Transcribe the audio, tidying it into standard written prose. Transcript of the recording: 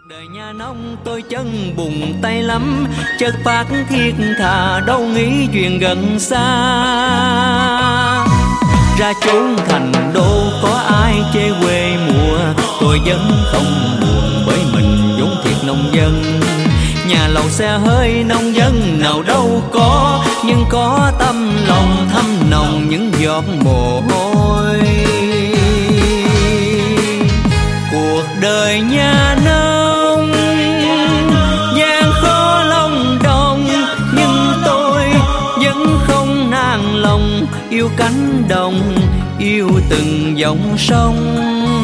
Đời nhà nông tôi chân bùn tay lắm, chất phát thiết thà đâu nghĩ chuyện gần xa. Ra chốn thành đô có ai chê quê mùa, tôi vẫn không buồn bởi mình vốn thiệt nông dân. Nhà lầu xe hơi nông dân nào đâu có, nhưng có tâm lòng thâm nồng những giọt mồ hôi. Cuộc đời nhà nông gian khó lòng đồng, nhưng tôi vẫn không nản lòng, yêu cánh đồng, yêu từng dòng sông.